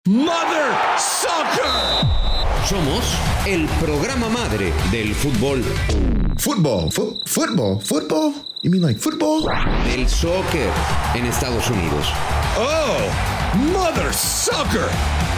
Mother Soccer. Somos el programa madre del fútbol. Football? You mean like football? Del soccer en Estados Unidos. Oh, Mother Soccer.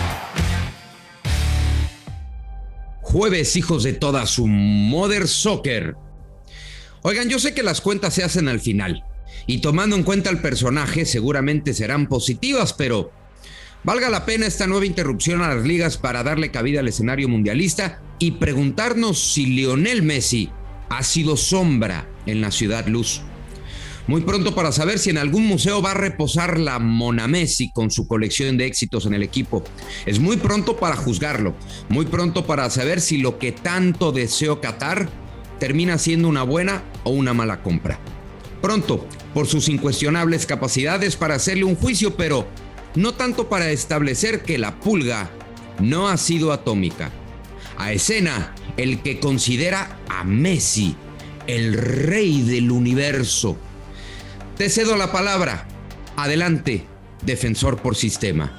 Jueves, hijos de toda su Mother Soccer. Oigan, yo sé que las cuentas se hacen al final, y tomando en cuenta el personaje seguramente serán positivas, pero valga la pena esta nueva interrupción a las ligas para darle cabida al escenario mundialista y preguntarnos si Lionel Messi ha sido sombra en la Ciudad Luz. Muy pronto para saber si en algún museo va a reposar la Mona Messi con su colección de éxitos en el equipo. Es muy pronto para juzgarlo, muy pronto para saber si lo que tanto deseó Qatar termina siendo una buena o una mala compra. Pronto, por sus incuestionables capacidades para hacerle un juicio, pero no tanto para establecer que la pulga no ha sido atómica. A escena, el que considera a Messi el rey del universo. Te cedo la palabra. Adelante, defensor por sistema.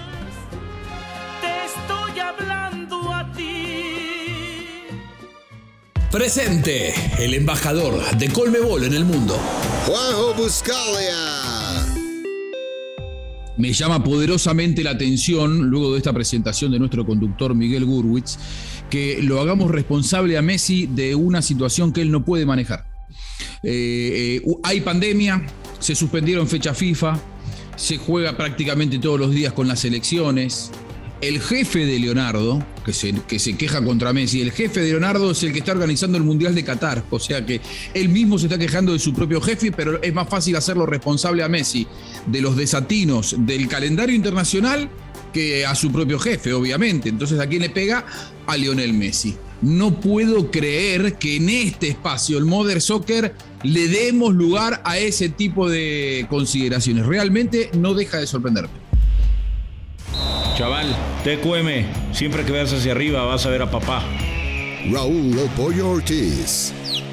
Te estoy hablando a ti. Presente, el embajador de Conmebol en el mundo. Juanjo Buscalia. Me llama poderosamente la atención, luego de esta presentación de nuestro conductor Miguel Gurwitz, que lo hagamos responsable a Messi de una situación que él no puede manejar. Hay pandemia, se suspendieron fechas FIFA, se juega prácticamente todos los días con las selecciones. El jefe de Leonardo, que se queja contra Messi, el jefe de Leonardo es el que está organizando el Mundial de Qatar. O sea que él mismo se está quejando de su propio jefe, pero es más fácil hacerlo responsable a Messi de los desatinos del calendario internacional que a su propio jefe, obviamente. Entonces, ¿a quién le pega? A Lionel Messi. No puedo creer que en este espacio, el Mother Soccer, le demos lugar a ese tipo de consideraciones. Realmente no deja de sorprenderme. Chaval, TQM, siempre que veas hacia arriba vas a ver a papá. Raúl El Pollo Ortiz.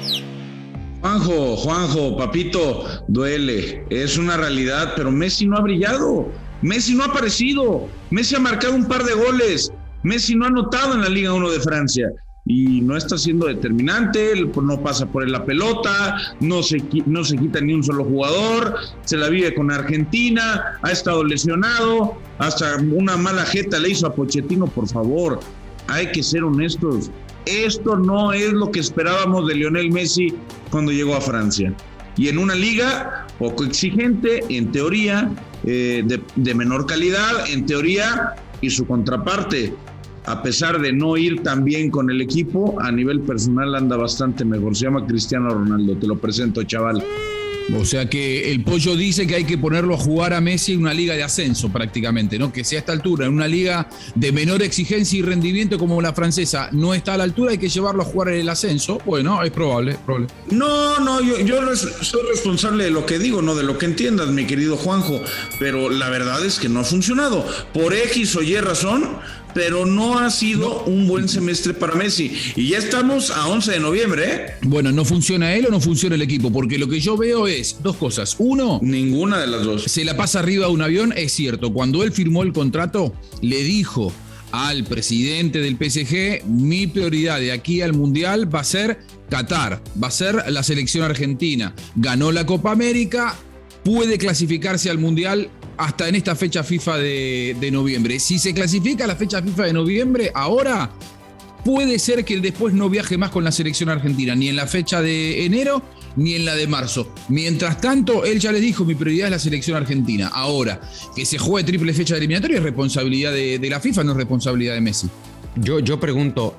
Juanjo, papito, duele, es una realidad, pero Messi no ha brillado, Messi no ha aparecido, Messi ha marcado un par de goles, Messi no ha anotado en la Liga 1 de Francia y no está siendo determinante, no pasa por él la pelota, no se quita ni un solo jugador, se la vive con Argentina, ha estado lesionado, hasta una mala jeta le hizo a Pochettino. Por favor, hay que ser honestos. Esto no es lo que esperábamos de Lionel Messi cuando llegó a Francia. Y en una liga poco exigente, en teoría, de menor calidad, en teoría, y su contraparte, a pesar de no ir tan bien con el equipo, a nivel personal anda bastante mejor. Se llama Cristiano Ronaldo, te lo presento, chaval. O sea que el Pollo dice que hay que ponerlo a jugar a Messi en una liga de ascenso prácticamente, ¿no? Que sea a esta altura, en una liga de menor exigencia y rendimiento como la francesa, no está a la altura, hay que llevarlo a jugar en el ascenso. Bueno, es probable. No, yo soy responsable de lo que digo, no de lo que entiendas, mi querido Juanjo, pero la verdad es que no ha funcionado. Por X o Y razón, pero no ha sido un buen semestre para Messi. Y ya estamos a 11 de noviembre, ¿eh? Bueno, ¿no funciona él o no funciona el equipo? Porque lo que yo veo es dos cosas. Uno, ninguna de las dos. Se la pasa arriba de un avión, es cierto. Cuando él firmó el contrato, le dijo al presidente del PSG, mi prioridad de aquí al Mundial va a ser Qatar, va a ser la selección argentina. Ganó la Copa América, puede clasificarse al Mundial hasta en esta fecha FIFA de noviembre. Si se clasifica a la fecha FIFA de noviembre, ahora puede ser que después no viaje más con la selección argentina, ni en la fecha de enero, ni en la de marzo. Mientras tanto, él ya les dijo, mi prioridad es la selección argentina. Ahora, que se juegue triple fecha de eliminatoria es responsabilidad de la FIFA, no es responsabilidad de Messi. Yo pregunto,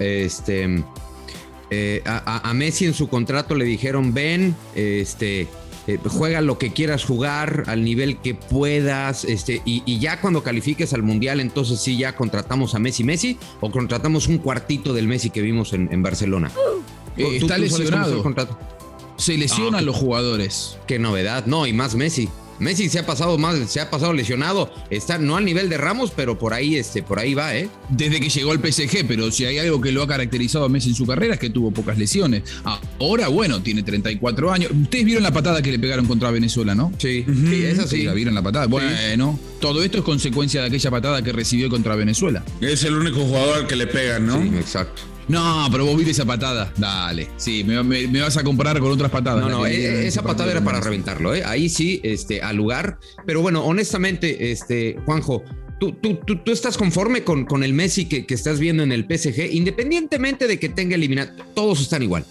a Messi en su contrato le dijeron, ven, juega lo que quieras jugar al nivel que puedas, y ya cuando califiques al Mundial, entonces sí ya contratamos a Messi, o contratamos un cuartito del Messi que vimos en Barcelona. Está lesionado. Se lesionan los jugadores. Qué novedad, no, y más Messi Messi se ha pasado lesionado. Está no al nivel de Ramos, pero por ahí va, ¿eh? Desde que llegó al PSG, pero si hay algo que lo ha caracterizado a Messi en su carrera es que tuvo pocas lesiones. Ahora, bueno, tiene 34 años. Ustedes vieron la patada que le pegaron contra Venezuela, ¿no? Sí, sí, esa sí. ¿La vieron la patada? Bueno, todo esto es consecuencia de aquella patada que recibió contra Venezuela. Es el único jugador al que le pegan, ¿no? Sí, exacto. No, pero vos viste esa patada. Dale, sí, me vas a comparar con otras patadas. No, esa patada era para reventarlo, ¿eh? Ahí sí, al lugar. Pero bueno, honestamente, Juanjo, ¿tú estás conforme con el Messi que estás viendo en el PSG? Independientemente de que tenga eliminado, todos están igual.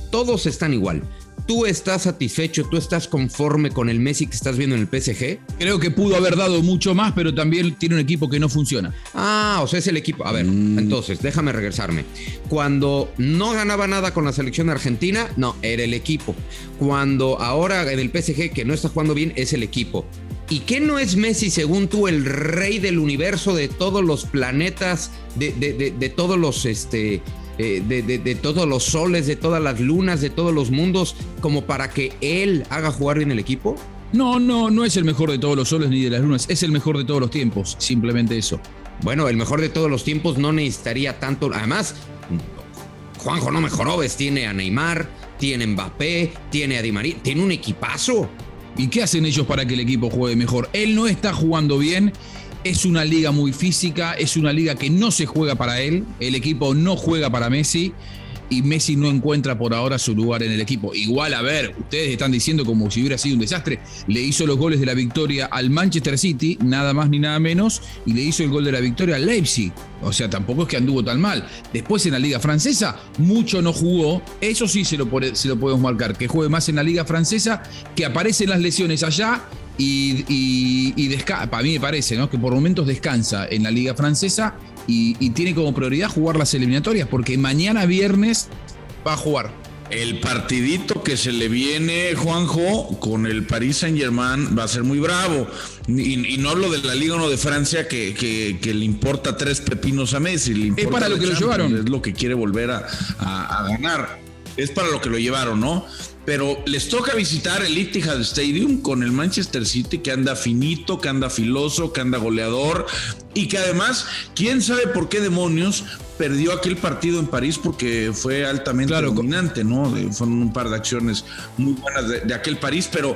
¿Tú estás satisfecho? ¿Tú estás conforme con el Messi que estás viendo en el PSG? Creo que pudo haber dado mucho más, pero también tiene un equipo que no funciona. O sea, es el equipo. A ver, entonces, déjame regresarme. Cuando no ganaba nada con la selección argentina, no, era el equipo. Cuando ahora en el PSG, que no está jugando bien, es el equipo. ¿Y qué no es Messi, según tú, el rey del universo, de todos los planetas, de todos los... De todos los soles, de todas las lunas, de todos los mundos, como para que él haga jugar bien el equipo? No es el mejor de todos los soles ni de las lunas, es el mejor de todos los tiempos, simplemente eso. Bueno, el mejor de todos los tiempos no necesitaría tanto. Además, Juanjo no mejoró, ¿ves? Tiene a Neymar, tiene a Mbappé, tiene a Di María, tiene un equipazo. ¿Y qué hacen ellos para que el equipo juegue mejor? Él no está jugando bien. Es una liga muy física, es una liga que no se juega para él, el equipo no juega para Messi y Messi no encuentra por ahora su lugar en el equipo. Igual, a ver, ustedes están diciendo como si hubiera sido un desastre, le hizo los goles de la victoria al Manchester City, nada más ni nada menos, y le hizo el gol de la victoria al Leipzig. O sea, tampoco es que anduvo tan mal. Después en la liga francesa, mucho no jugó, eso sí se lo podemos marcar, que juegue más en la liga francesa, que aparecen las lesiones allá. Y para mí me parece, ¿no?, que por momentos descansa en la liga francesa y tiene como prioridad jugar las eliminatorias, porque mañana viernes va a jugar. El partidito que se le viene, Juanjo, con el Paris Saint-Germain va a ser muy bravo. Y no hablo de la Liga 1 de Francia que le importa 3 pepinos a Messi. Le importa, es para lo que lo llevaron. Es lo que quiere volver a ganar. Es para lo que lo llevaron, ¿no? Pero les toca visitar el Etihad Stadium con el Manchester City, que anda finito, que anda filoso, que anda goleador y que además, quién sabe por qué demonios perdió aquel partido en París, porque fue altamente dominante, ¿no? Fueron un par de acciones muy buenas de aquel París, pero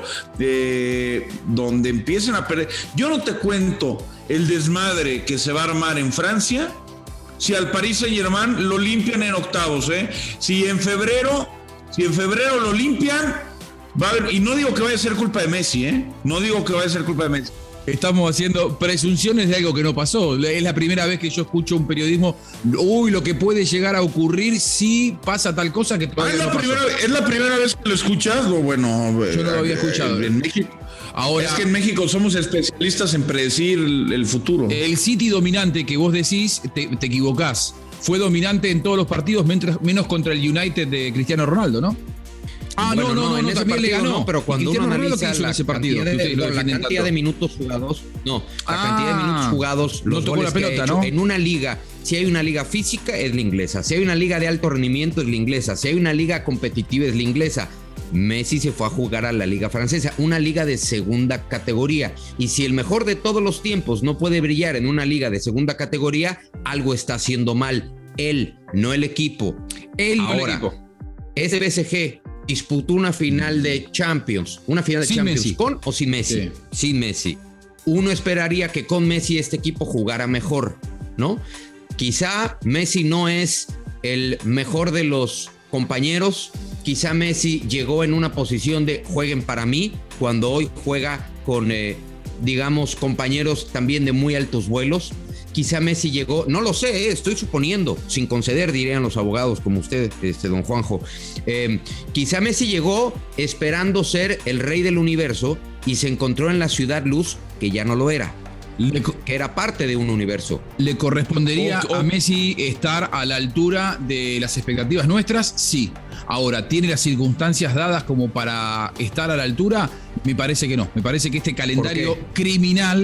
donde empiecen a perder. Yo no te cuento el desmadre que se va a armar en Francia si al Paris Saint-Germain lo limpian en octavos, ¿eh? Si en febrero lo limpian, va a haber, y no digo que vaya a ser culpa de Messi, ¿eh? No digo que vaya a ser culpa de Messi. Estamos haciendo presunciones de algo que no pasó. Es la primera vez que yo escucho un periodismo, lo que puede llegar a ocurrir si pasa tal cosa que todavía no pasó. ¿Es la primera vez que lo escuchas? Bueno, yo no lo había escuchado. En México. Ahora, es que en México somos especialistas en predecir el futuro. El City dominante que vos decís, te equivocás. Fue dominante en todos los partidos, menos contra el United de Cristiano Ronaldo, ¿no? Bueno, no, en ese también partido le ganó. No, pero cuando uno analiza la cantidad de minutos jugados, los tocó goles la pelota, que ha hecho, ¿no? En una liga, si hay una liga física es la inglesa, si hay una liga de alto rendimiento es la inglesa, si hay una liga competitiva es la inglesa. Messi se fue a jugar a la liga francesa, una liga de segunda categoría, y si el mejor de todos los tiempos no puede brillar en una liga de segunda categoría, algo está haciendo mal. Él, no el equipo. Ahora, ese PSG disputó una final de Champions, Messi. ¿Con o sin Messi? Sí. Sin Messi. Uno esperaría que con Messi este equipo jugara mejor, ¿no? Quizá Messi no es el mejor de los compañeros, quizá Messi llegó en una posición de jueguen para mí, cuando hoy juega con, digamos, compañeros también de muy altos vuelos. Quizá Messi llegó, no lo sé, estoy suponiendo, sin conceder, dirían los abogados como usted, don Juanjo. Quizá Messi llegó esperando ser el rey del universo y se encontró en la ciudad luz que ya no lo era, que era parte de un universo. ¿Le correspondería a Messi estar a la altura de las expectativas nuestras? Sí. Ahora, ¿tiene las circunstancias dadas como para estar a la altura? Me parece que no. Me parece que este calendario criminal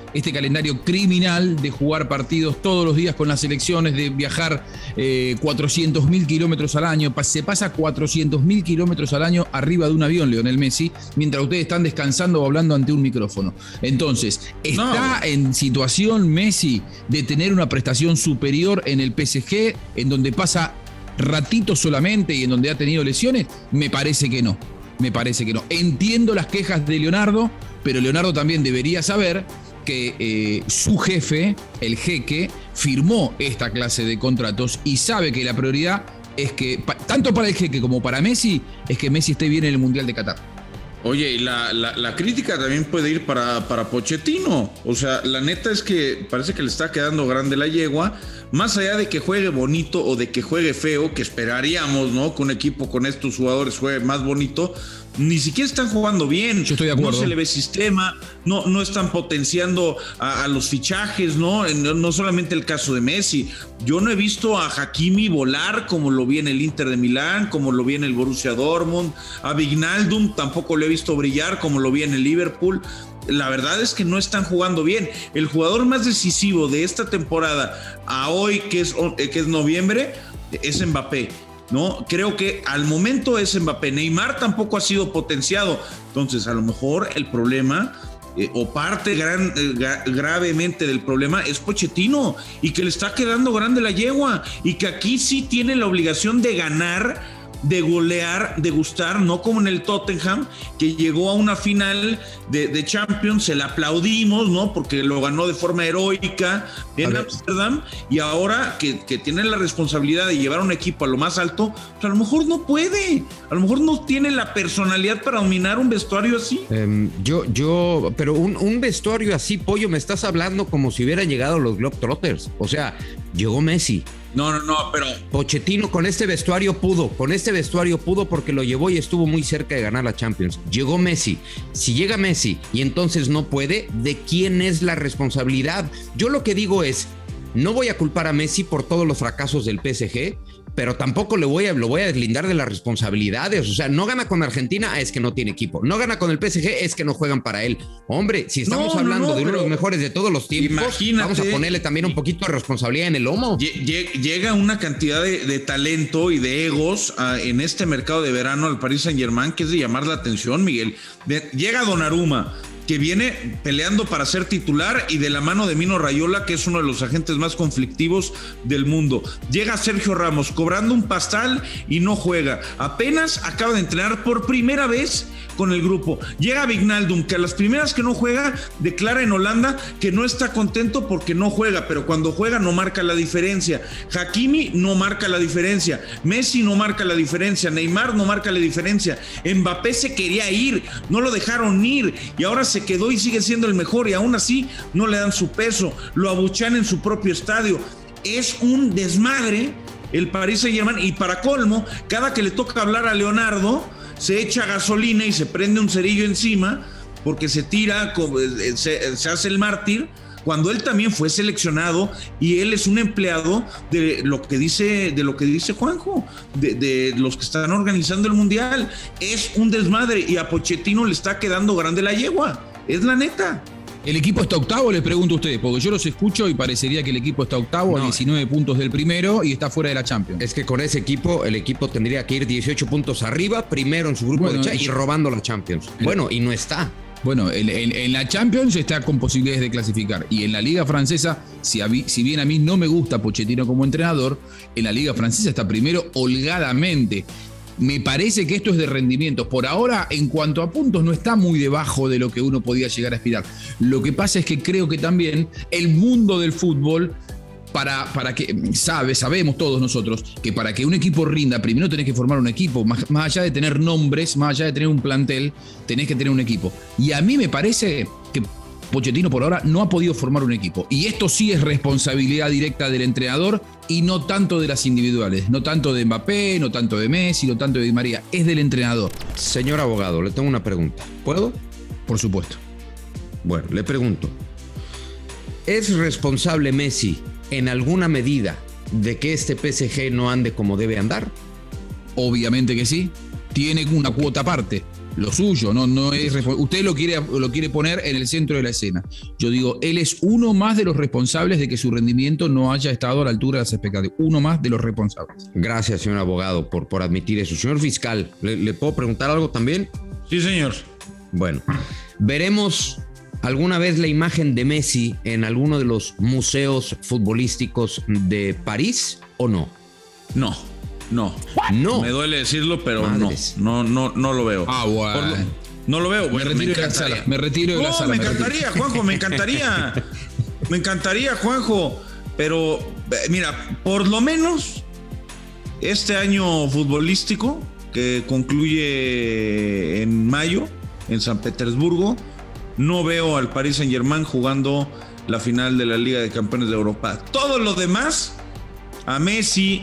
este calendario criminal de jugar partidos todos los días con las selecciones, de viajar 400.000 kilómetros al año. Se pasa 400.000 kilómetros al año arriba de un avión, Lionel Messi, mientras ustedes están descansando o hablando ante un micrófono. Entonces, ¿está en situación Messi de tener una prestación superior en el PSG, en donde pasa ratitos solamente y en donde ha tenido lesiones? Me parece que no. Entiendo las quejas de Leonardo, pero Leonardo también debería saber que su jefe, el jeque, firmó esta clase de contratos y sabe que la prioridad es que, tanto para el jeque como para Messi, es que Messi esté bien en el Mundial de Qatar. Oye, y la crítica también puede ir para Pochettino. O sea, la neta es que parece que le está quedando grande la yegua. Más allá de que juegue bonito o de que juegue feo, que esperaríamos, ¿no? Que un equipo con estos jugadores juegue más bonito, ni siquiera están jugando bien. Yo estoy de acuerdo. No se le ve sistema, no están potenciando a los fichajes, ¿no? No solamente el caso de Messi. Yo no he visto a Hakimi volar como lo vi en el Inter de Milán, como lo vi en el Borussia Dortmund. A Wijnaldum tampoco lo he visto brillar como lo vi en el Liverpool. La verdad es que no están jugando bien. El jugador más decisivo de esta temporada a hoy, que es noviembre, es Mbappé, ¿no? Creo que al momento es Mbappé. Neymar tampoco ha sido potenciado. Entonces, a lo mejor el problema, o parte gravemente del problema, es Pochettino, y que le está quedando grande la yegua, y que aquí sí tiene la obligación de ganar, de golear, de gustar, no como en el Tottenham, que llegó a una final de Champions, se la aplaudimos, ¿no? Porque lo ganó de forma heroica en Ámsterdam, y ahora que tiene la responsabilidad de llevar a un equipo a lo más alto, pues a lo mejor no puede, a lo mejor no tiene la personalidad para dominar un vestuario así. Pero un vestuario así, Pollo, me estás hablando como si hubieran llegado los Globetrotters. O sea, llegó Messi. No, pero Pochettino con este vestuario pudo porque lo llevó y estuvo muy cerca de ganar la Champions. Llegó Messi. Si llega Messi y entonces no puede, ¿de quién es la responsabilidad? Yo lo que digo es, no voy a culpar a Messi por todos los fracasos del PSG, pero tampoco lo voy a deslindar de las responsabilidades. O sea, no gana con Argentina, es que no tiene equipo. No gana con el PSG, es que no juegan para él. Hombre, si estamos hablando de uno de los mejores de todos los tiempos, vamos a ponerle también un poquito de responsabilidad en el lomo. Llega una cantidad de talento y de egos en este mercado de verano al Paris Saint-Germain que es de llamar la atención, Miguel. Llega Donnarumma, que viene peleando para ser titular, y de la mano de Mino Raiola, que es uno de los agentes más conflictivos del mundo. Llega Sergio Ramos cobrando un pastel y no juega. Apenas acaba de entrenar por primera vez con el grupo. Llega Wijnaldum, que a las primeras que no juega, declara en Holanda que no está contento porque no juega, pero cuando juega no marca la diferencia. Hakimi no marca la diferencia. Messi no marca la diferencia. Neymar no marca la diferencia. Mbappé se quería ir, no lo dejaron ir, y ahora se quedó y sigue siendo el mejor, y aún así no le dan su peso, lo abuchean en su propio estadio. Es un desmadre el Paris Saint-Germain, y para colmo, cada que le toca hablar a Leonardo, se echa gasolina y se prende un cerillo encima porque se tira, se hace el mártir, cuando él también fue seleccionado y él es un empleado de lo que dice Juanjo, de los que están organizando el Mundial. Es un desmadre y a Pochettino le está quedando grande la yegua, es la neta. ¿El equipo está octavo? Les pregunto a ustedes, porque yo los escucho y parecería que el equipo está octavo, a 19 puntos del primero, y está fuera de la Champions. Es que con ese equipo, el equipo tendría que ir 18 puntos arriba, primero en su grupo y robando la Champions. Y no está. Bueno, en la Champions está con posibilidades de clasificar, y en la Liga Francesa, si bien a mí no me gusta Pochettino como entrenador, en la Liga Francesa está primero holgadamente. Me parece que esto es de rendimientos. Por ahora, en cuanto a puntos, no está muy debajo de lo que uno podía llegar a aspirar. Lo que pasa es que creo que también el mundo del fútbol, para que sabemos todos nosotros que para que un equipo rinda, primero tenés que formar un equipo. Más allá de tener nombres, más allá de tener un plantel, tenés que tener un equipo. Y a mí me parece que Pochettino por ahora no ha podido formar un equipo. Y esto sí es responsabilidad directa del entrenador y no tanto de las individuales. No tanto de Mbappé, no tanto de Messi, no tanto de Di María. Es del entrenador. Señor abogado, le tengo una pregunta. ¿Puedo? Por supuesto. Bueno, le pregunto. ¿Es responsable Messi en alguna medida de que este PSG no ande como debe andar? Obviamente que sí. Tiene una cuota aparte. lo suyo, no es usted lo quiere poner en el centro de la escena. Yo digo, él es uno más de los responsables de que su rendimiento no haya estado a la altura de las expectativas. Uno más de los responsables. Gracias, señor abogado, por admitir eso. Señor fiscal, ¿le puedo preguntar algo también? Sí, señor. Bueno, ¿veremos alguna vez la imagen de Messi en alguno de los museos futbolísticos de París o no? No. Me duele decirlo, pero Madres. no lo veo. Ah, bueno. No lo veo. Me retiro de la sala. Me encantaría, Juanjo, me encantaría. Me encantaría, Juanjo. Pero, mira, por lo menos este año futbolístico que concluye en mayo en San Petersburgo, no veo al Paris Saint-Germain jugando la final de la Liga de Campeones de Europa. Todo lo demás, a Messi,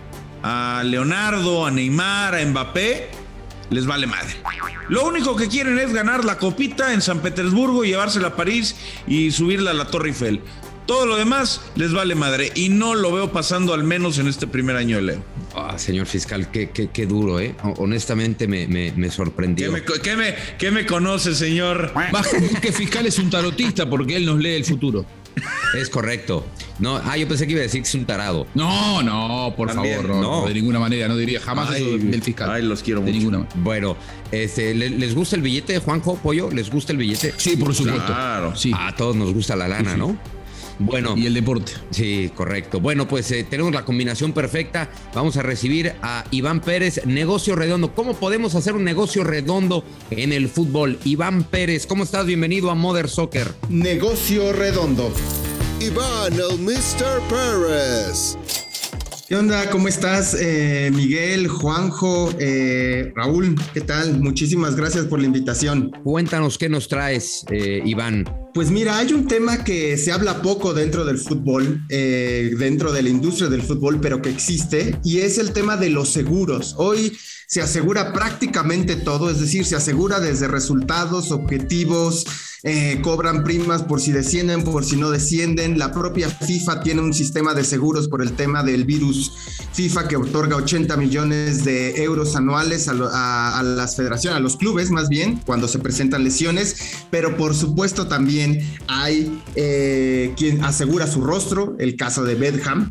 a Leonardo, a Neymar, a Mbappé, les vale madre. Lo único que quieren es ganar la copita en San Petersburgo, llevársela a París y subirla a la Torre Eiffel. Todo lo demás les vale madre y no lo veo pasando, al menos en este primer año de Leo. Señor fiscal, qué duro, ¿eh? Honestamente me sorprendió. ¿Qué me conoce, señor? Más que fiscal es un tarotista porque él nos lee el futuro. Es correcto. No, yo pensé que iba a decir que es un tarado. No, por También, favor, no, de ninguna manera, no diría jamás eso del fiscal. Ay, los quiero de mucho. ninguna manera. Bueno, ¿les gusta el billete de Juanjo, Pollo? ¿Les gusta el billete? Sí, por supuesto. Claro. Sí. A todos nos gusta la lana, Sí. ¿no? Bueno. Y el deporte. Sí, correcto. Bueno, pues tenemos la combinación perfecta. Vamos a recibir a Iván Pérez, Negocio Redondo. ¿Cómo podemos hacer un negocio redondo en el fútbol? Iván Pérez, ¿cómo estás? Bienvenido a Mother Soccer. Negocio redondo. Iván, el Mr. Pérez. ¿Qué onda? ¿Cómo estás? Miguel, Juanjo, Raúl, ¿qué tal? Muchísimas gracias por la invitación. Cuéntanos qué nos traes, Iván. Pues mira, hay un tema que se habla poco dentro del fútbol, dentro de la industria del fútbol, pero que existe, y es el tema de los seguros. Hoy se asegura prácticamente todo, es decir, se asegura desde resultados, objetivos, cobran primas por si descienden, por si no descienden. La propia FIFA tiene un sistema de seguros por el tema del virus FIFA que otorga 80 millones de euros anuales a las federaciones, a los clubes más bien, cuando se presentan lesiones, pero por supuesto también hay quien asegura su rostro, el caso de Beckham,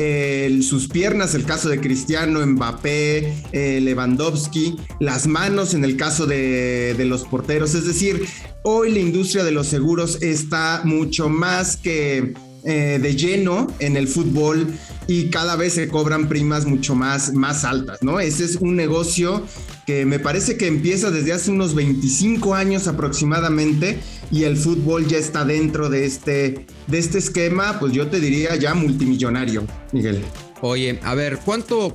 sus piernas, el caso de Cristiano, Mbappé, Lewandowski, las manos en el caso de los porteros. Es decir, hoy la industria de los seguros está mucho más que de lleno en el fútbol y cada vez se cobran primas mucho más altas, ¿no? Ese es un negocio que me parece que empieza desde hace unos 25 años aproximadamente y el fútbol ya está dentro de este esquema, pues yo te diría ya multimillonario, Miguel. Oye, a ver, ¿cuánto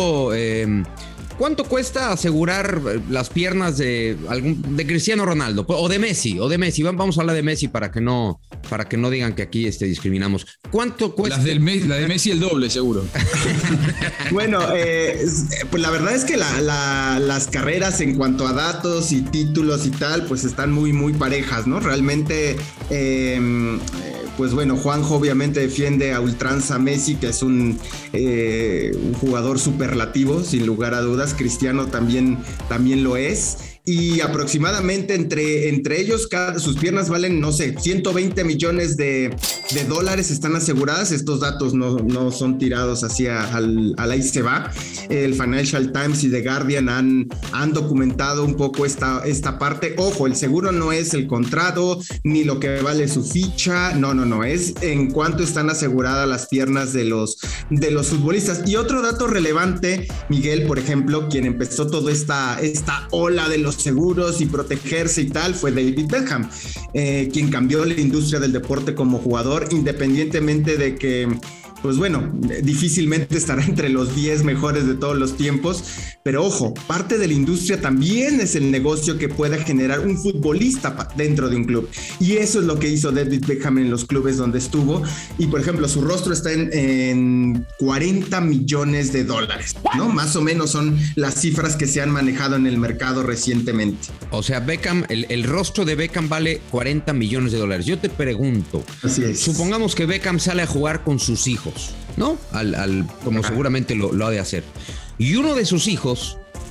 cuesta asegurar las piernas de Cristiano Ronaldo o de Messi? Vamos a hablar de Messi para que no digan que aquí discriminamos. ¿Cuánto cuesta? La de Messi el doble, seguro. Bueno, pues la verdad es que las carreras en cuanto a datos y títulos y tal, pues están muy, muy parejas, ¿no? Realmente, pues bueno, Juanjo obviamente defiende a ultranza a Messi, que es un jugador superlativo, sin lugar a dudas. Cristiano también lo es. Y aproximadamente entre ellos, sus piernas valen, no sé, 120 millones de dólares están aseguradas. Estos datos no son tirados así al ahí se va. El Financial Times y The Guardian han documentado un poco esta parte. Ojo, el seguro no es el contrato ni lo que vale su ficha. No, es en cuánto están aseguradas las piernas de los futbolistas. Y otro dato relevante, Miguel, por ejemplo, quien empezó toda esta ola de los seguros y protegerse y tal, fue David Beckham, quien cambió la industria del deporte como jugador, independientemente de que, pues bueno, difícilmente estará entre los 10 mejores de todos los tiempos, pero ojo, parte de la industria también es el negocio que pueda generar un futbolista dentro de un club, y eso es lo que hizo David Beckham en los clubes donde estuvo, y por ejemplo, su rostro está en 40 millones de dólares, ¿no? Más o menos son las cifras que se han manejado en el mercado recientemente. O sea, Beckham, el rostro de Beckham vale 40 millones de dólares. Yo te pregunto, así es. Supongamos que Beckham sale a jugar con sus hijos, ¿no? Como seguramente lo ha de hacer. Y uno de sus hijos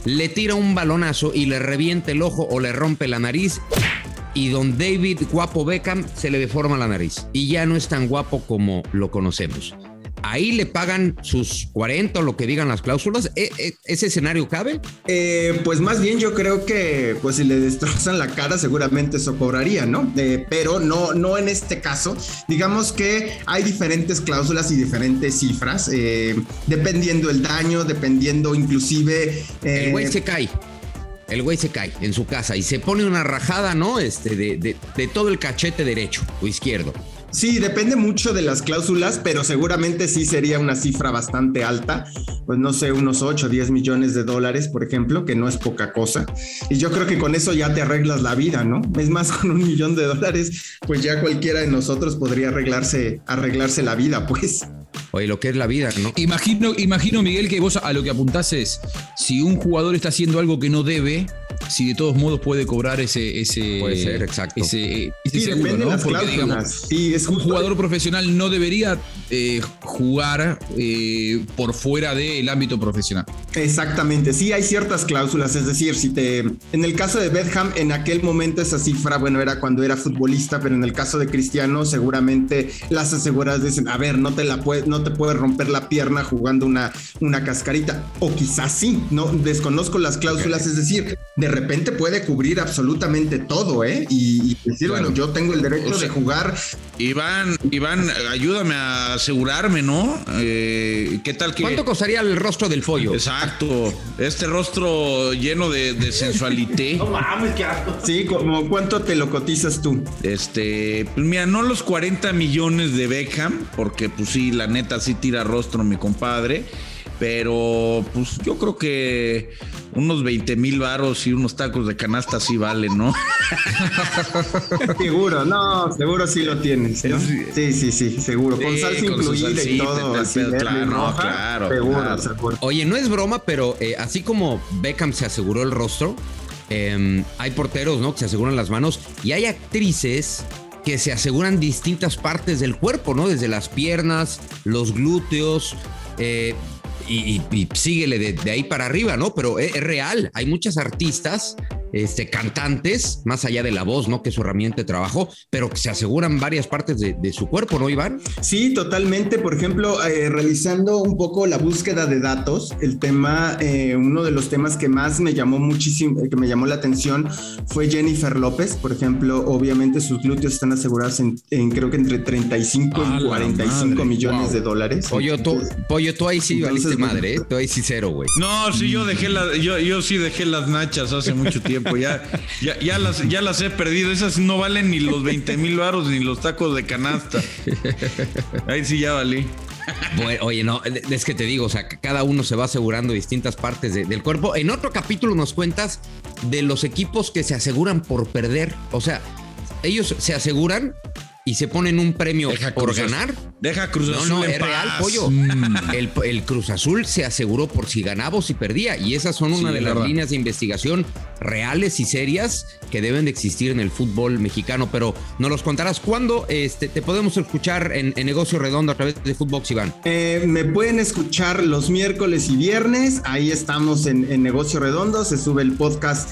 le tira un balonazo y le revienta el ojo o le rompe la nariz. Y don David Guapo Beckham se le deforma la nariz. Y ya no es tan guapo como lo conocemos. Ahí le pagan sus 40 o lo que digan las cláusulas. ¿Ese escenario cabe? Pues más bien yo creo que pues si le destrozan la cara seguramente eso cobraría, ¿no? Pero no en este caso. Digamos que hay diferentes cláusulas y diferentes cifras, dependiendo el daño, dependiendo inclusive... El güey se cae. El güey se cae en su casa y se pone una rajada, ¿no? De todo el cachete derecho o izquierdo. Sí, depende mucho de las cláusulas, pero seguramente sí sería una cifra bastante alta, pues no sé, unos 8 o 10 millones de dólares, por ejemplo, que no es poca cosa. Y yo creo que con eso ya te arreglas la vida, ¿no? Es más, con $1 millón, pues ya cualquiera de nosotros podría arreglarse la vida, pues. Oye, lo que es la vida, ¿no? Imagino, Miguel, que vos a lo que apuntás es, si un jugador está haciendo algo que no debe, si de todos modos puede cobrar ese puede ser, exacto. Ese sí, seguro, ¿no? Porque digamos, sí, es un jugador profesional no debería jugar por fuera del ámbito profesional. Exactamente, sí hay ciertas cláusulas, es decir, en el caso de Beckham, en aquel momento esa cifra, bueno, era cuando era futbolista, pero en el caso de Cristiano, seguramente las aseguradoras dicen, a ver, no te puedes romper la pierna jugando una cascarita, o quizás sí, no desconozco las cláusulas, es decir, de repente puede cubrir absolutamente todo, y decir, claro, bueno, yo tengo el derecho de jugar. Iván, ayúdame a asegurarme, ¿no? ¿Qué tal que... ¿Cuánto costaría el rostro del pollo? Exacto, este rostro lleno de sensualité. No mames, qué asco. Sí, como ¿cuánto te lo cotizas tú? Pues mira, no los 40 millones de Beckham, porque pues sí, la neta sí tira rostro mi compadre, pero pues yo creo que unos 20,000 varos y unos tacos de canasta sí valen, ¿no? Seguro sí lo tienes, ¿no? Sí, seguro. Con salsa incluida y todo. Así, claro. Seguro. Oye, no es broma, pero así como Beckham se aseguró el rostro, hay porteros, ¿no? Que se aseguran las manos y hay actrices que se aseguran distintas partes del cuerpo, ¿no? Desde las piernas, los glúteos, y síguele de ahí para arriba, ¿no? Pero es real, hay muchas artistas, cantantes, más allá de la voz, ¿no? Que es su herramienta de trabajo, pero que se aseguran varias partes de su cuerpo, ¿no, Iván? Sí, totalmente. Por ejemplo, realizando un poco la búsqueda de datos, el tema, uno de los temas que más me llamó la atención fue Jennifer López. Por ejemplo, obviamente sus glúteos están asegurados en creo que entre 35 y 45 millones de dólares. Pollo, tú ahí sí valiste madre, ¿eh? Tú ahí sí cero, güey. No, sí, yo sí dejé las nachas hace mucho tiempo. Ya las he perdido. Esas no valen ni los 20,000 varos ni los tacos de canasta. Ahí sí ya valí. Bueno, oye, no, es que te digo, o sea, cada uno se va asegurando distintas partes del cuerpo. En otro capítulo nos cuentas de los equipos que se aseguran por perder. O sea, ellos se aseguran y se ponen un premio por ganar. Deja Cruz Azul. No, en es paz. real, pollo. El Cruz Azul se aseguró por si ganaba o si perdía. Y esas son una de las líneas de investigación reales y serias que deben de existir en el fútbol mexicano. Pero nos los contarás cuándo. Te podemos escuchar en Negocio Redondo a través de Footbox, Iván. Me pueden escuchar los miércoles y viernes. Ahí estamos en Negocio Redondo. Se sube el podcast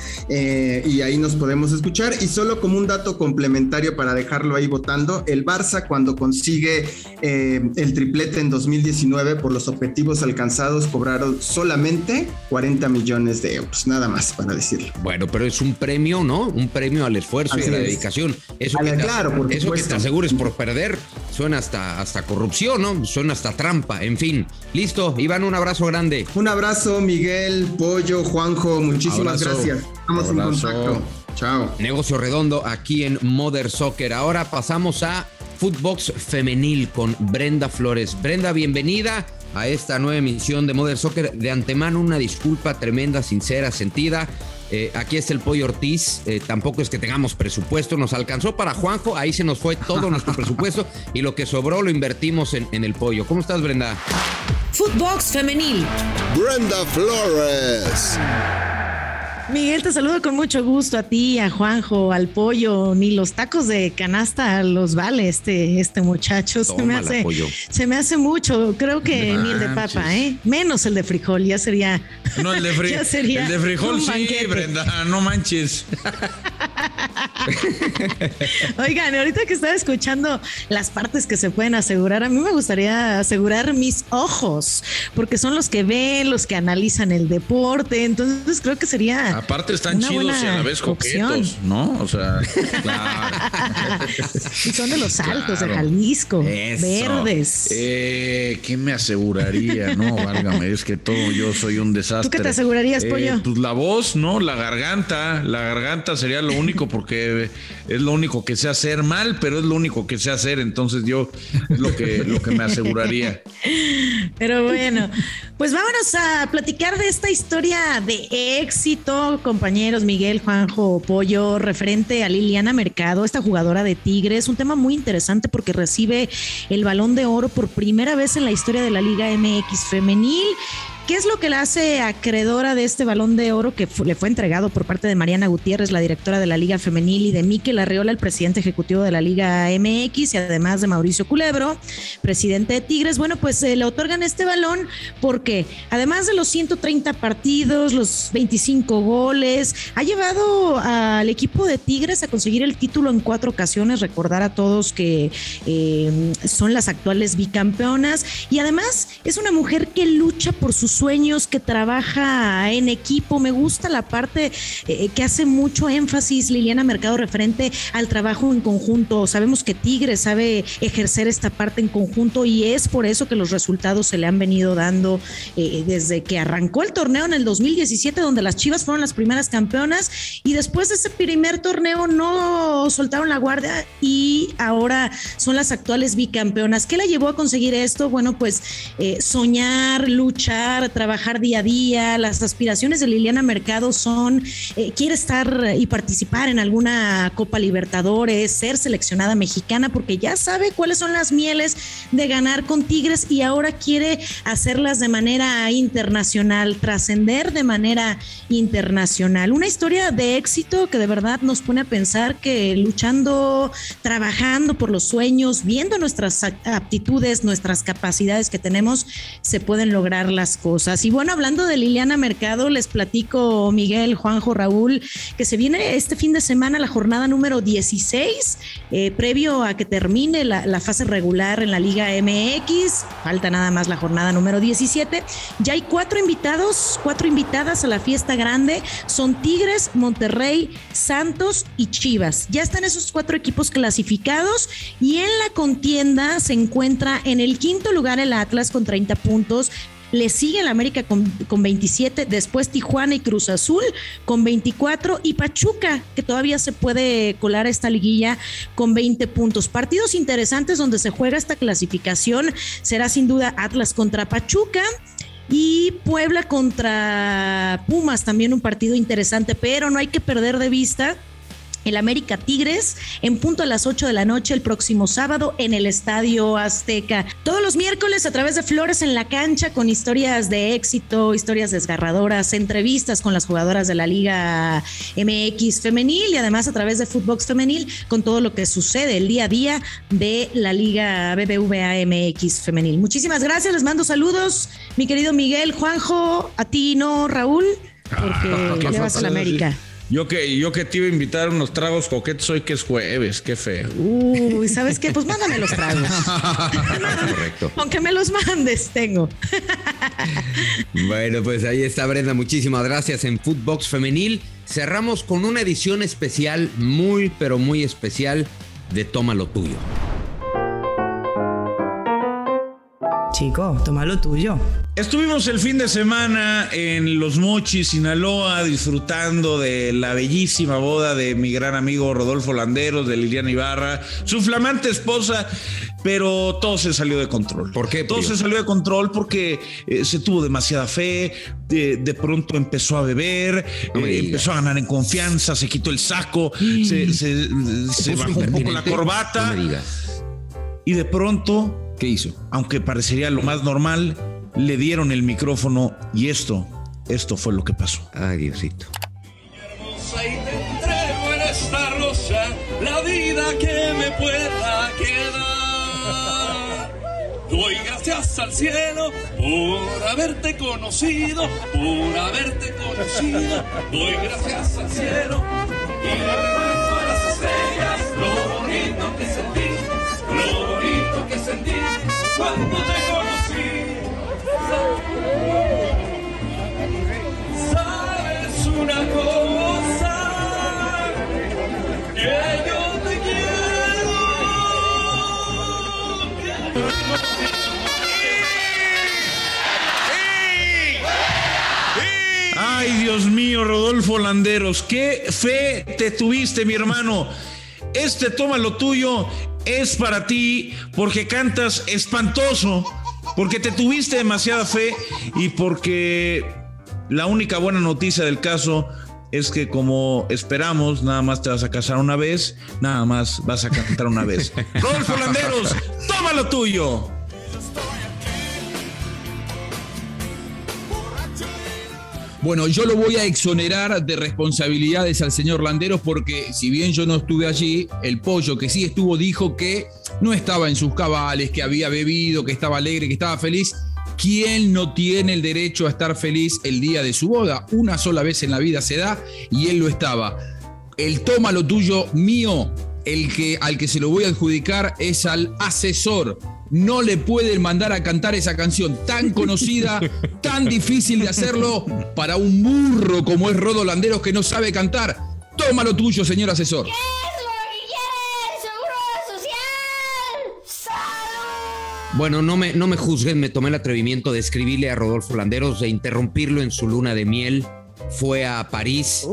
y ahí nos podemos escuchar. Y solo como un dato complementario para dejarlo ahí votando, el Barça, cuando consigue el triplete en 2019, por los objetivos alcanzados, cobraron solamente 40 millones de euros, nada más para decirlo. Bueno, pero es un premio, ¿no? Un premio al esfuerzo y a la dedicación. Eso que te asegures por perder suena hasta corrupción, ¿no? Suena hasta trampa, en fin. Listo, Iván, un abrazo grande. Un abrazo, Miguel, Pollo, Juanjo, muchísimas gracias. Estamos en contacto. Chao. Negocio Redondo aquí en Mother Soccer. Ahora pasamos a Footbox Femenil con Brenda Flores. Brenda, bienvenida a esta nueva emisión de Mother Soccer. De antemano, una disculpa tremenda, sincera, sentida. Aquí está el Pollo Ortiz. Tampoco es que tengamos presupuesto. Nos alcanzó para Juanjo. Ahí se nos fue todo nuestro presupuesto y lo que sobró lo invertimos en el Pollo. ¿Cómo estás, Brenda? Footbox Femenil. Brenda Flores. Miguel, te saludo con mucho gusto a ti, a Juanjo, al Pollo. Ni los tacos de canasta los vale este muchacho. Se me hace mucho. Creo que ni el de papa, menos el de frijol. Ya sería. No, el de frijol sí, Brenda, no manches. Oigan, ahorita que estaba escuchando las partes que se pueden asegurar, a mí me gustaría asegurar mis ojos, porque son los que ven, los que analizan el deporte. Entonces creo que sería. Aparte están chidos y a la vez coquetos, ¿no? O sea, claro. Y son de los altos, de Jalisco, eso. Verdes. ¿Qué me aseguraría? No, válgame, es que todo yo soy un desastre. ¿Tú qué te asegurarías, Pollo? Pues la voz, ¿no? La garganta sería lo único, porque es lo único que sé hacer mal, pero es lo único que sé hacer, entonces yo es lo que me aseguraría. Pero bueno, pues vámonos a platicar de esta historia de éxito, compañeros Miguel, Juanjo, Pollo, referente a Liliana Mercado, esta jugadora de Tigres. Un tema muy interesante porque recibe el Balón de Oro por primera vez en la historia de la Liga MX femenil. ¿Qué es lo que la hace acreedora de este Balón de Oro que le fue entregado por parte de Mariana Gutiérrez, la directora de la Liga Femenil, y de Mikel Arreola, el presidente ejecutivo de la Liga MX, y además de Mauricio Culebro, presidente de Tigres? Bueno, pues le otorgan este balón porque además de los 130 partidos, los 25 goles, ha llevado al equipo de Tigres a conseguir el título en 4 ocasiones. Recordar a todos que son las actuales bicampeonas, y además es una mujer que lucha por sus sueños, que trabaja en equipo. Me gusta la parte que hace mucho énfasis Liliana Mercado referente al trabajo en conjunto. Sabemos que Tigres sabe ejercer esta parte en conjunto, y es por eso que los resultados se le han venido dando desde que arrancó el torneo en el 2017, donde las Chivas fueron las primeras campeonas, y después de ese primer torneo no soltaron la guardia y ahora son las actuales bicampeonas. ¿Qué la llevó a conseguir esto? Bueno, pues soñar, luchar, trabajar día a día. Las aspiraciones de Liliana Mercado son, quiere estar y participar en alguna Copa Libertadores, ser seleccionada mexicana, porque ya sabe cuáles son las mieles de ganar con Tigres, y ahora quiere hacerlas de manera internacional, trascender de manera internacional. Una historia de éxito que de verdad nos pone a pensar que luchando, trabajando por los sueños, viendo nuestras aptitudes, nuestras capacidades que tenemos, se pueden lograr las cosas. Y bueno, hablando de Liliana Mercado, les platico, Miguel, Juanjo, Raúl, que se viene este fin de semana la jornada número 16, previo a que termine la fase regular en la Liga MX. Falta nada más la jornada número 17. Ya hay 4 invitadas a la fiesta grande. Son Tigres, Monterrey, Santos y Chivas. Ya están esos 4 equipos clasificados, y en la contienda se encuentra en el 5º lugar el Atlas con 30 puntos. Le sigue el América con 27, después Tijuana y Cruz Azul con 24, y Pachuca, que todavía se puede colar a esta liguilla, con 20 puntos. Partidos interesantes donde se juega esta clasificación será sin duda Atlas contra Pachuca y Puebla contra Pumas, también un partido interesante, pero no hay que perder de vista el América Tigres en punto a las 8 de la noche el próximo sábado en el Estadio Azteca. Todos los miércoles a través de Flores en la Cancha, con historias de éxito, historias desgarradoras, entrevistas con las jugadoras de la Liga MX femenil, y además a través de Footbox femenil con todo lo que sucede el día a día de la Liga BBVA MX femenil. Muchísimas gracias, les mando saludos, mi querido Miguel, Juanjo, a ti no, Raúl, porque le vas a la América. Yo que te iba a invitar unos tragos coquetos hoy, que es jueves, qué feo. Uy, ¿sabes qué? Pues mándame los tragos. Correcto. Aunque me los mandes, tengo. Bueno, pues ahí está, Brenda. Muchísimas gracias en Footbox Femenil. Cerramos con una edición especial, muy, pero muy especial, de Toma lo Tuyo. Chico, toma lo tuyo. Estuvimos el fin de semana en Los Mochis, Sinaloa, disfrutando de la bellísima boda de mi gran amigo Rodolfo Landeros, de Liliana Ibarra, su flamante esposa, pero todo se salió de control. ¿Por qué? Todo se salió de control porque se tuvo demasiada fe, de pronto empezó a beber, empezó a ganar en confianza, se quitó el saco, se bajó un poco la corbata. No me digas. Y de pronto, ¿qué hizo? Aunque parecería lo más normal, le dieron el micrófono y esto fue lo que pasó. Ay, Diosito. vida que me pueda quedar. Doy gracias al cielo por haberte conocido, por haberte conocido. Doy gracias al cielo y le recuerdo a las estrellas lo bonito que sentí cuando te conocí. Sabes una cosa, que yo te quiero. Ay, Dios mío, Rodolfo Landeros, qué fe te tuviste, mi hermano. Toma lo tuyo, es para ti, porque cantas espantoso, porque te tuviste demasiada fe y porque la única buena noticia del caso es que, como esperamos, nada más te vas a casar una vez, nada más vas a cantar una vez. Rodolfo Landeros, toma lo tuyo. Bueno, yo lo voy a exonerar de responsabilidades al señor Landeros porque, si bien yo no estuve allí, el Pollo, que sí estuvo, dijo que no estaba en sus cabales, que había bebido, que estaba alegre, que estaba feliz. ¿Quién no tiene el derecho a estar feliz el día de su boda? Una sola vez en la vida se da y él lo estaba. El toma lo tuyo mío, al que se lo voy a adjudicar es al asesor. No le pueden mandar a cantar esa canción tan conocida, tan difícil de hacerlo para un burro como es Rodo Landeros, que no sabe cantar. Toma lo tuyo, señor asesor. ¿Qué es lo que quieres, seguro social? ¡Salud! Bueno, no me juzguen, me tomé el atrevimiento de escribirle a Rodolfo Landeros, de interrumpirlo en su luna de miel. Fue a París.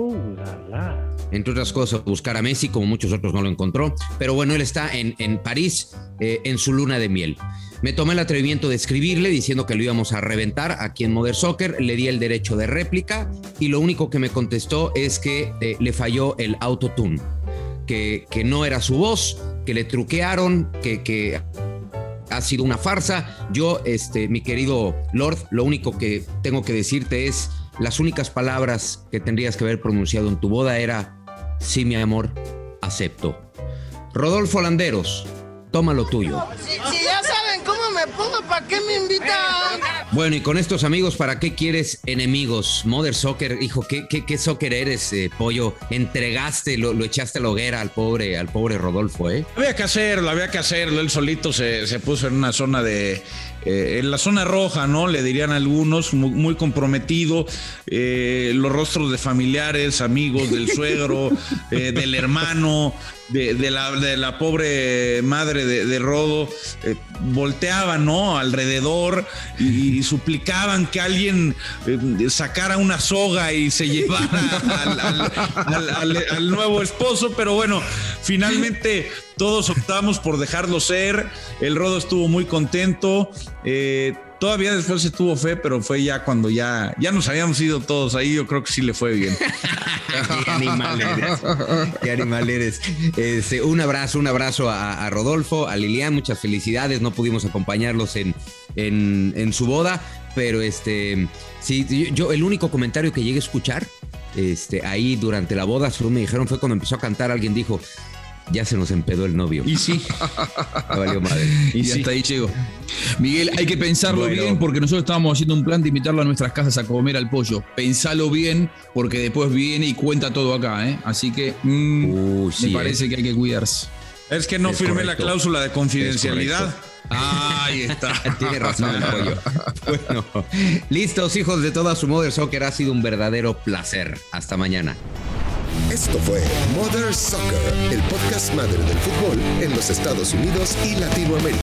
Entre otras cosas, a buscar a Messi, como muchos otros no lo encontró. Pero bueno, él está en París, en su luna de miel. Me tomé el atrevimiento de escribirle diciendo que lo íbamos a reventar aquí en Modern Soccer. Le di el derecho de réplica y lo único que me contestó es que le falló el autotune, que no era su voz, que le truquearon, que ha sido una farsa. Yo, mi querido Lord, lo único que tengo que decirte es: las únicas palabras que tendrías que haber pronunciado en tu boda era: sí, mi amor, acepto. Rodolfo Landeros, toma lo tuyo. Si ya saben cómo me pongo, ¿para qué me invitan? Bueno, y con estos amigos, ¿para qué quieres enemigos? Modern Soccer, hijo, ¿qué soccer eres, Pollo? Entregaste, lo echaste a la hoguera al pobre Rodolfo, ¿eh? Había que hacerlo. Él solito se puso en una zona en la zona roja, ¿no? Le dirían algunos, muy comprometido. Los rostros de familiares, amigos, del suegro, del hermano, de la pobre madre de Rodo, volteaban, ¿no? Alrededor y suplicaban que alguien sacara una soga y se llevara al nuevo esposo, pero bueno, finalmente todos optamos por dejarlo ser. El Rodo estuvo muy contento. Todavía después se tuvo fe, pero fue ya cuando ya nos habíamos ido todos ahí. Yo creo que sí le fue bien. Qué animal eres. Un abrazo a Rodolfo, a Lilian, muchas felicidades. No pudimos acompañarlos en su boda, pero sí, yo el único comentario que llegué a escuchar ahí durante la boda, según me dijeron, fue cuando empezó a cantar. Alguien dijo: ya se nos empedó el novio. Y sí. Valió madre. Y sí. Hasta ahí llegó. Miguel, hay que pensarlo bien, porque nosotros estábamos haciendo un plan de invitarlo a nuestras casas a comer al Pollo. Pensalo bien, porque después viene y cuenta todo acá, ¿eh? Así que me parece que hay que cuidarse. Es que no firmé la cláusula de confidencialidad. Ahí está. Tiene razón el Pollo. Bueno, listos, hijos de toda su Modern Soccer. Ha sido un verdadero placer. Hasta mañana. Esto fue Modern Soccer, el podcast madre del fútbol en los Estados Unidos y Latinoamérica.